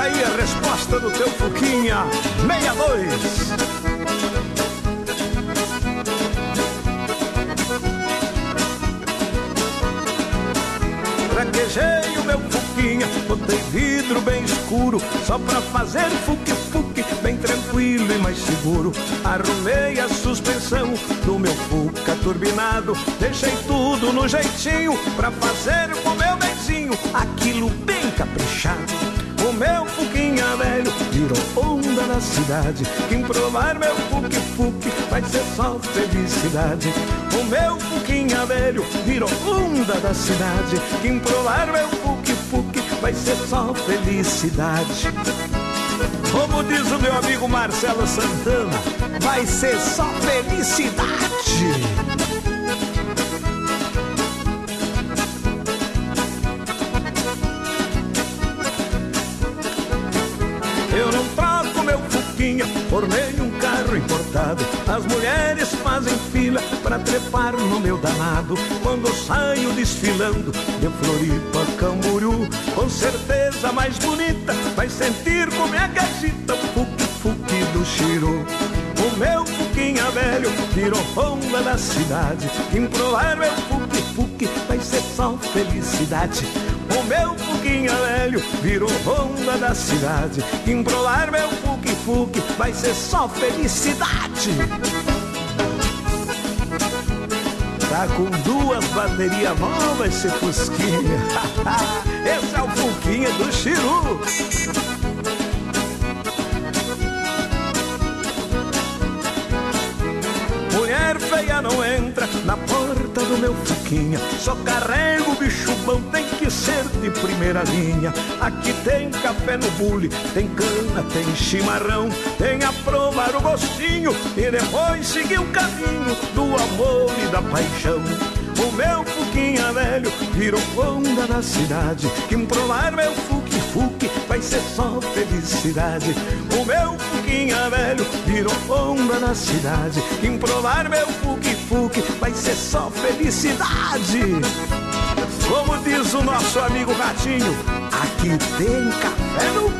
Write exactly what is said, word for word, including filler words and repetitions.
aí a resposta do teu Fuquinha. Meia dois. Traquejei o meu Fuquinha, botei vidro bem escuro, só pra fazer fuque-fuque, bem tranquilo e mais seguro. Arrumei a suspensão do meu Fuca turbinado, deixei tudo no jeitinho, pra fazer com o meu benzinho, aquilo bem caprichado. O meu Fuquinha velho virou onda na cidade, quem provar meu fuque-fuque vai ser só felicidade. O meu Fuquinha velho virou onda da cidade, quem provar meu fuque-fuque vai ser só felicidade. Como diz o meu amigo Marcelo Santana, vai ser só felicidade. Eu não troco meu Fuquinha por nenhum carro importado. As mulheres fazem fila pra trepar no meu danado. Quando saio desfilando de Floripa a Camboriú, com certeza mais bonita vai sentir como é a gazita, o fuque-fuque do Chiru. O meu Fuquinha velho virou onda da cidade, quem provar meu fuque-fuque vai ser só felicidade. O meu Fuquinha velho virou onda da cidade, quem provar meu fuque-fuque vai ser só felicidade. Tá com duas baterias novas esse Fusquinha. Esse é o Fuquinha do Chiru. Mulher feia não entra na porta do meu Fuquinha, só carrego o bicho bom, tem que ser de primeira linha. Aqui tem café no bule, tem cana, tem chimarrão, tem a provar o gostinho e depois seguir o caminho do amor e da paixão. O meu Fuquinha velho virou onda na cidade, quem provar meu fuque-fuque vai ser só felicidade. O meu Fuquinha velho virou onda na cidade, quem provar meu fuque-fuque vai ser só felicidade. Como diz o nosso amigo Ratinho, aqui tem café no